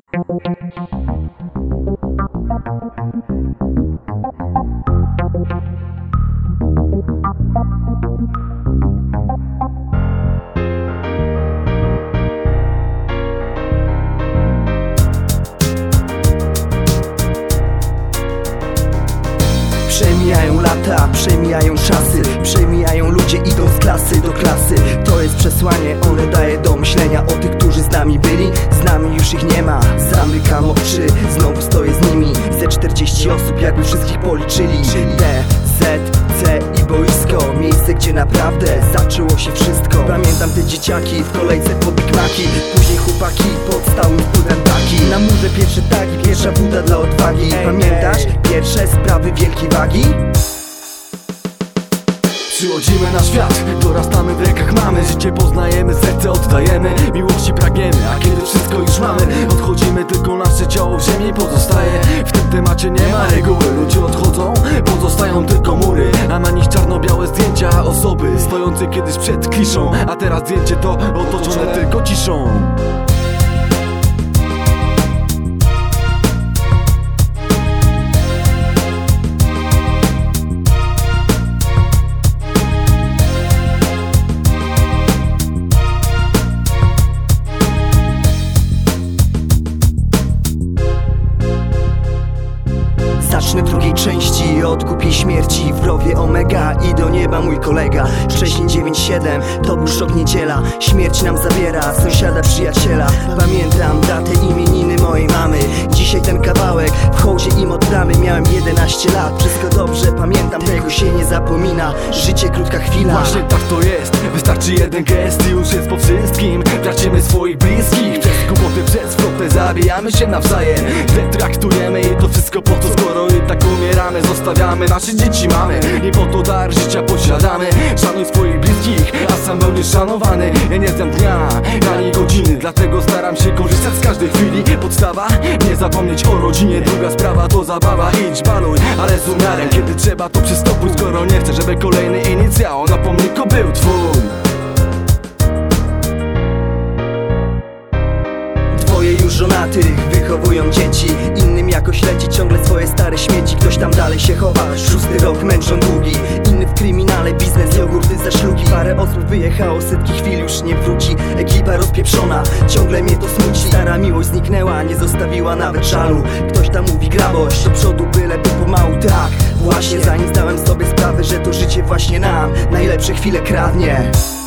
Przemijają lata, przemijają czasy, przemijają ludzie, idą z klasy do klasy. To jest przesłanie, one daje do myślenia o tych, którzy z nami byli, z nami już ich nie ma. Zamykam oczy, znowu stoję z nimi. Ze 40 osób, jakby wszystkich policzyli. D, Z, C i boisko, miejsce, gdzie naprawdę zaczęło się wszystko. Pamiętam te dzieciaki w kolejce po Big Maci, później chłopaki pod stałym wpływem taki. Na murze pierwsze tagi, pierwsza buda dla odwagi. Pamiętasz pierwsze sprawy wielkiej wagi? Przychodzimy na świat, dorastamy, w rękach mamy życie, poznajemy, serce oddajemy, miłości pragniemy, a kiedy wszystko już mamy, odchodzimy, tylko nasze ciało w ziemi pozostaje. W tym temacie nie ma reguły, ludzie odchodzą, pozostają tylko mury, a na nich czarno-białe zdjęcia osoby stojące kiedyś przed kliszą, a teraz zdjęcie to otoczone tylko ciszą. Zacznę drugiej części od głupiej śmierci w rowie Omega i do nieba mój kolega. Wcześniej 9-7, to był szok, niedziela. Śmierć nam zabiera sąsiada, przyjaciela. Pamiętam datę, imieniny mojej mamy. Dzisiaj ten kawałek w hołdzie im oddamy. Miałem 11 lat, wszystko dobrze pamiętam, tego się nie zapomina. Życie krótka chwila. Właśnie tak to jest, wystarczy jeden gest i już jest po wszystkim. Tracimy swoich bliskich, przez kłopoty, przez flotę zabijamy się nawzajem. Źle traktujemy i to wszystko po to, skoro i tak umieramy. Zostawiamy nasze dzieci, mamy i po to dar życia posiadamy. Szanuj swoich bliskich, a sam będziesz szanowany. Ja nie znam dnia, ani godziny, dlatego staram się korzystać z każdej chwili. Podstawa, nie zapomnieć o rodzinie. Druga sprawa to zabawa, idź baluj, ale z umiarem. Kiedy trzeba to przystopuj, skoro nie chcę, żeby kolejny inicjał na pomniku był twój. Dwoje już żonatych wychowują dzieci, innym jakoś leci ciągle swoje stare śmieci. Ktoś tam dalej się chowa, 6. rok męczą długi, inny w kryminale, biznes, jogurty za szlugi. Parę osób wyjechało, setki chwil już nie wróci. Ekipa rozpieprzona, ciągle mnie to smuci. Stara miłość zniknęła, nie zostawiła nawet żalu. Ktoś tam mówi grabość, do przodu byle by pomału. Tak, właśnie zanim zdałem sobie sprawę, że to życie właśnie nam najlepsze chwile kradnie.